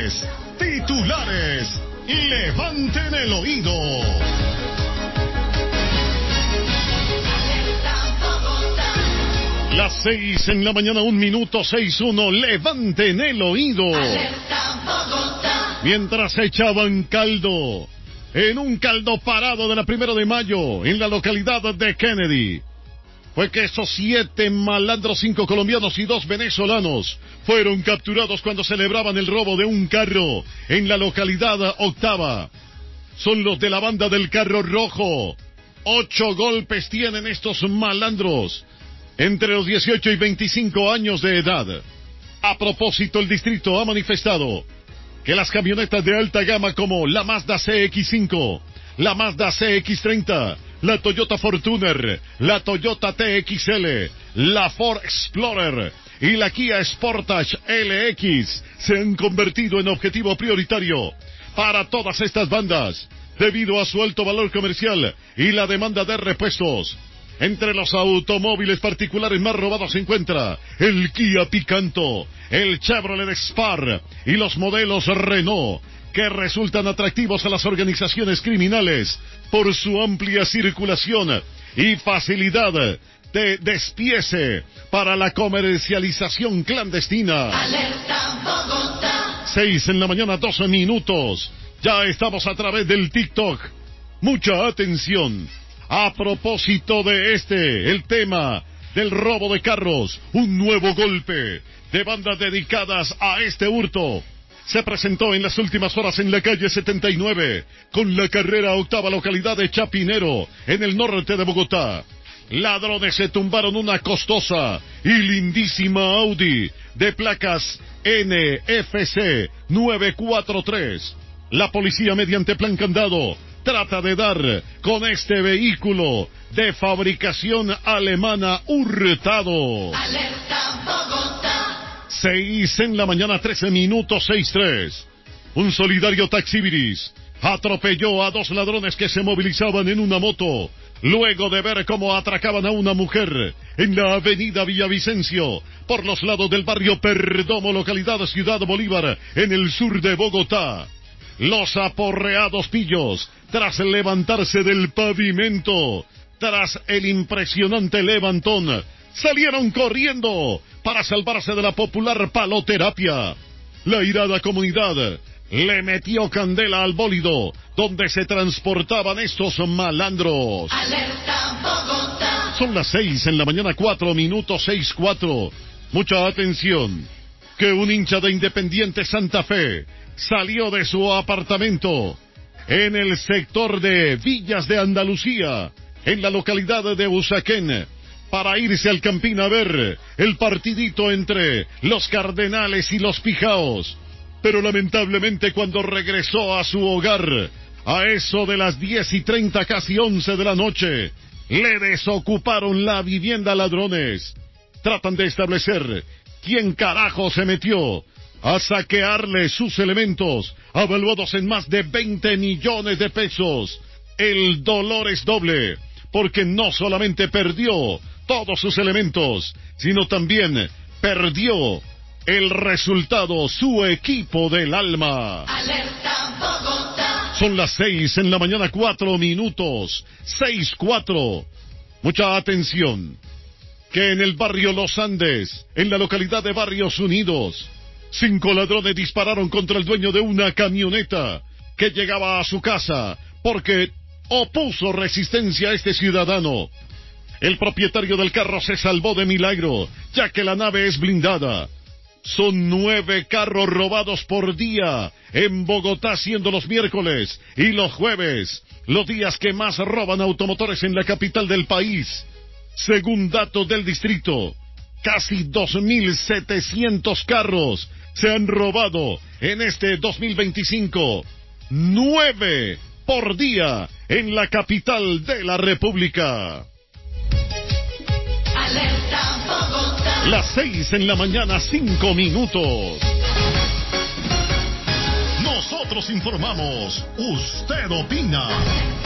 Titulares. Levanten el oído. Las 6 en la mañana, 1 minuto, 6:1. Levanten el oído. Mientras echaban caldo en un caldo parado de la 1 de mayo en la localidad de Kennedy, fue que esos 7 malandros, 5 colombianos y 2 venezolanos, fueron capturados cuando celebraban el robo de un carro en la localidad Octava. Son los de la banda del carro rojo. 8 golpes tienen estos malandros, entre los 18 y 25 años de edad. A propósito, el distrito ha manifestado que las camionetas de alta gama como la Mazda CX-5, la Mazda CX-30, la Toyota Fortuner, la Toyota TXL, la Ford Explorer y la Kia Sportage LX se han convertido en objetivo prioritario para todas estas bandas, debido a su alto valor comercial y la demanda de repuestos. Entre los automóviles particulares más robados se encuentra el Kia Picanto, el Chevrolet Spark y los modelos Renault, que resultan atractivos a las organizaciones criminales por su amplia circulación y facilidad de despiece para la comercialización clandestina. Alerta Bogotá. 6 en la mañana, 12 minutos. Ya estamos a través del TikTok. Mucha atención. A propósito de el tema del robo de carros, un nuevo golpe de bandas dedicadas a este hurto se presentó en las últimas horas en la calle 79, con la carrera Octava, localidad de Chapinero, en el norte de Bogotá. Ladrones se tumbaron una costosa y lindísima Audi de placas NFC 943. La policía, mediante plan candado, trata de dar con este vehículo de fabricación alemana hurtado. Alerta Bogotá. 6 en la mañana, 13 minutos, 6:3. Un solidario taxibiris atropelló a 2 ladrones que se movilizaban en una moto, luego de ver cómo atracaban a una mujer en la avenida Villavicencio, por los lados del barrio Perdomo, localidad Ciudad Bolívar, en el sur de Bogotá. Los aporreados pillos, tras levantarse del pavimento, tras el impresionante levantón, salieron corriendo para salvarse de la popular paloterapia. La irada comunidad le metió candela al bólido donde se transportaban estos malandros. Alerta Bogotá. Son las 6 en la mañana, 4 minutos, 6:4. Mucha atención, que un hincha de Independiente Santa Fe salió de su apartamento en el sector de Villas de Andalucía, en la localidad de Usaquén, para irse al Campín a ver el partidito entre los Cardenales y los Pijaos. Pero lamentablemente, cuando regresó a su hogar, a eso de las 10:30, casi 11 de la noche, le desocuparon la vivienda a ladrones. Tratan de establecer quién carajo se metió a saquearle sus elementos, avaluados en más de 20 millones de pesos. El dolor es doble, porque no solamente perdió todos sus elementos, sino también perdió el resultado, su equipo del alma. Alerta Bogotá. Son las 6 en la mañana, 4 minutos, 6:4. Mucha atención, que en el barrio Los Andes, en la localidad de Barrios Unidos, 5 ladrones dispararon contra el dueño de una camioneta que llegaba a su casa porque opuso resistencia a este ciudadano. El propietario del carro se salvó de milagro, ya que la nave es blindada. Son 9 carros robados por día en Bogotá, siendo los miércoles y los jueves los días que más roban automotores en la capital del país. Según datos del distrito, casi 2.700 carros se han robado en este 2025. 9 por día en la capital de la República. Alerta Bogotá. Las 6 en la mañana, 5 minutos. Nosotros informamos, usted opina.